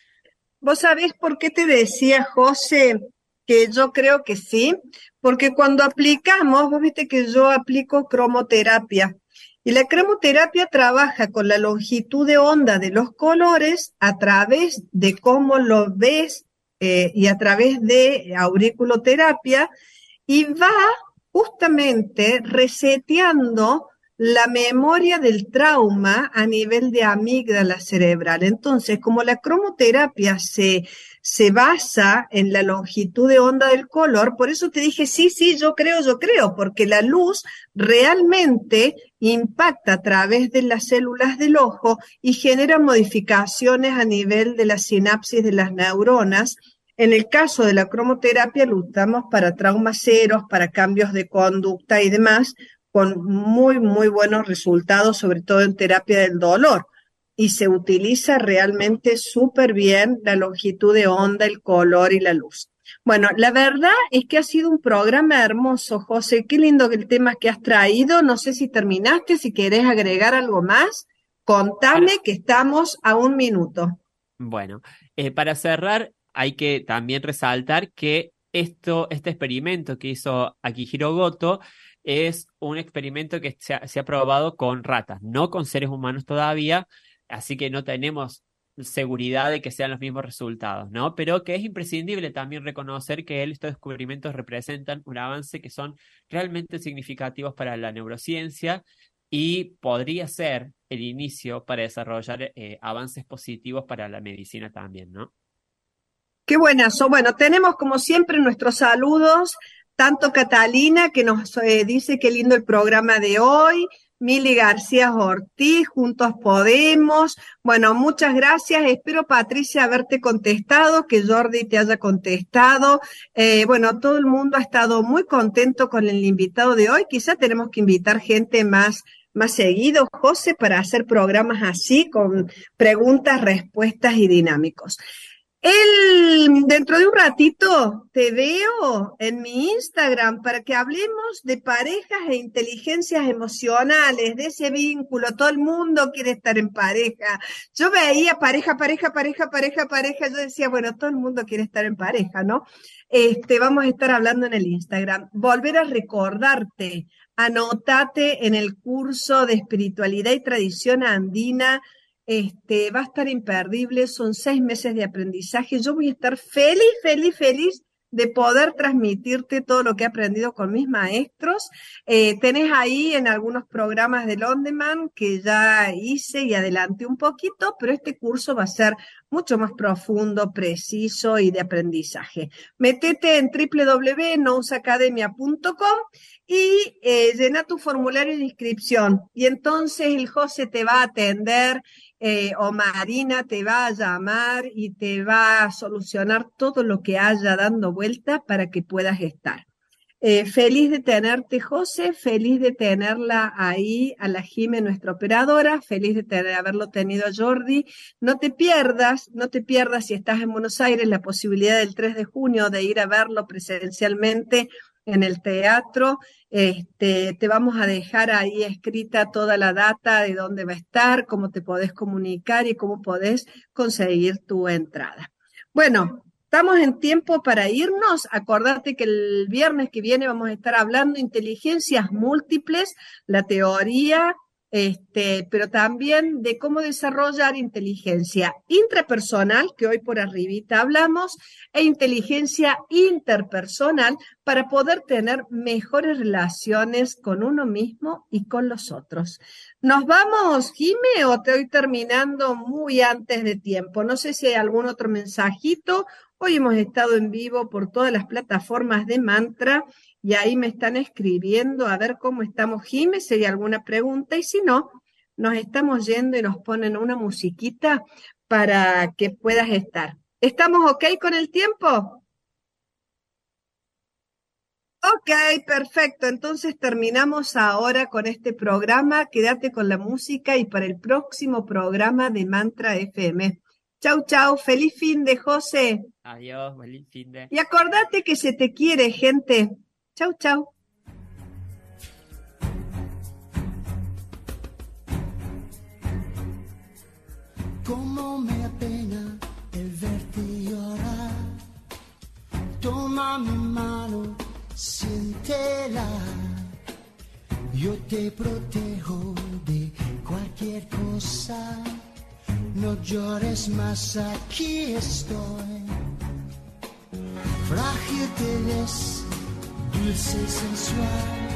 ¿Vos sabés por qué te decía, José, que yo creo que sí? Porque cuando aplicamos, vos viste que yo aplico cromoterapia, y la cromoterapia trabaja con la longitud de onda de los colores a través de cómo lo ves eh, y a través de auriculoterapia, y va justamente reseteando la memoria del trauma a nivel de amígdala cerebral. Entonces, como la cromoterapia se, se basa en la longitud de onda del color, por eso te dije, sí, sí, yo creo, yo creo, porque la luz realmente impacta a través de las células del ojo y genera modificaciones a nivel de la sinapsis de las neuronas. En el caso de la cromoterapia lo usamos para traumas ceros, para cambios de conducta y demás, con muy, muy buenos resultados, sobre todo en terapia del dolor. Y se utiliza realmente súper bien la longitud de onda, el color y la luz. Bueno, la verdad es que ha sido un programa hermoso, José. Qué lindo el tema que has traído. No sé si terminaste, si querés agregar algo más. Contame que estamos a un minuto. Bueno, eh, para cerrar, hay que también resaltar que esto, este experimento que hizo Akihiro Goto es un experimento que se ha, se ha probado con ratas, no con seres humanos todavía, así que no tenemos seguridad de que sean los mismos resultados, ¿no? Pero que es imprescindible también reconocer que estos descubrimientos representan un avance que son realmente significativos para la neurociencia y podría ser el inicio para desarrollar eh, avances positivos para la medicina también, ¿no? Qué buenazo. Bueno, tenemos como siempre nuestros saludos, tanto Catalina, que nos eh, dice qué lindo el programa de hoy, Mili García Ortiz, Juntos Podemos. Bueno, muchas gracias. Espero, Patricia, haberte contestado, que Jordi te haya contestado. Eh, bueno, todo el mundo ha estado muy contento con el invitado de hoy. Quizá tenemos que invitar gente más más seguido, José, para hacer programas así, con preguntas, respuestas y dinámicos. El, dentro de un ratito te veo en mi Instagram para que hablemos de parejas e inteligencias emocionales, de ese vínculo. Todo el mundo quiere estar en pareja. Yo veía pareja, pareja, pareja, pareja, pareja. Yo decía, bueno, todo el mundo quiere estar en pareja, ¿no? Este, vamos a estar hablando en el Instagram. Volver a recordarte, anótate en el curso de espiritualidad y tradición andina. Este, va a estar imperdible, son seis meses de aprendizaje. Yo voy a estar feliz, feliz, feliz de poder transmitirte todo lo que he aprendido con mis maestros. Eh, tenés ahí en algunos programas del On Demand que ya hice y adelanté un poquito, pero este curso va a ser mucho más profundo, preciso y de aprendizaje. Métete en doble u doble u doble u punto nous academia punto com y eh, llena tu formulario de inscripción. Y entonces el José te va a atender, eh, o Marina te va a llamar y te va a solucionar todo lo que haya dando vuelta para que puedas estar. Eh, feliz de tenerte, José, feliz de tenerla ahí a la Jime, nuestra operadora, feliz de tener, haberlo tenido a Jordi. No te pierdas, no te pierdas si estás en Buenos Aires la posibilidad del tres de junio de ir a verlo presencialmente en el teatro. Este, te vamos a dejar ahí escrita toda la data de dónde va a estar, cómo te podés comunicar y cómo podés conseguir tu entrada. Bueno, estamos en tiempo para irnos. Acordate que el viernes que viene vamos a estar hablando de inteligencias múltiples, la teoría, este, pero también de cómo desarrollar inteligencia intrapersonal, que hoy por arribita hablamos, e inteligencia interpersonal para poder tener mejores relaciones con uno mismo y con los otros. ¿Nos vamos, Jime, o te voy terminando muy antes de tiempo? No sé si hay algún otro mensajito Hoy hemos estado en vivo por todas las plataformas de Mantra y ahí me están escribiendo a ver cómo estamos, Jimé, si hay alguna pregunta, y si no, nos estamos yendo y nos ponen una musiquita para que puedas estar. ¿Estamos ok con el tiempo? Ok, perfecto. Entonces terminamos ahora con este programa. Quédate con la música y para el próximo programa de Mantra F M. Chau, chau. Feliz fin de, José. Adiós, feliz fin de. Y acordate que se te quiere, gente. Chau, chau. Cómo me apena el verte llorar. Toma mi mano, siéntela. Yo te protejo de cualquier cosa. No llores más, aquí estoy. Frágil te ves, dulce y sensual.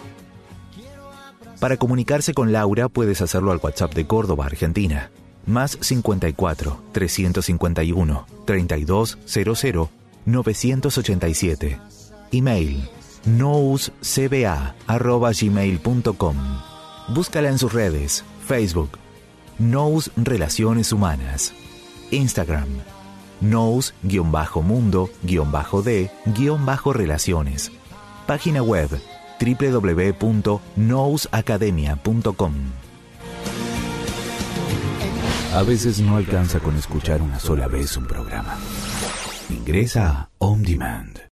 Para comunicarse con Laura puedes hacerlo al WhatsApp de Córdoba, Argentina. Más cincuenta y cuatro, trescientos cincuenta y uno, treinta y dos cero cero, novecientos ochenta y siete. Email nouscba arroba gmail punto com. Búscala en sus redes, Facebook, Nous Relaciones Humanas, Instagram, nous-mundo-d-relaciones, página web doble u doble u doble u punto nous academia punto com. A veces no alcanza con escuchar una sola vez un programa. Ingresa a On Demand.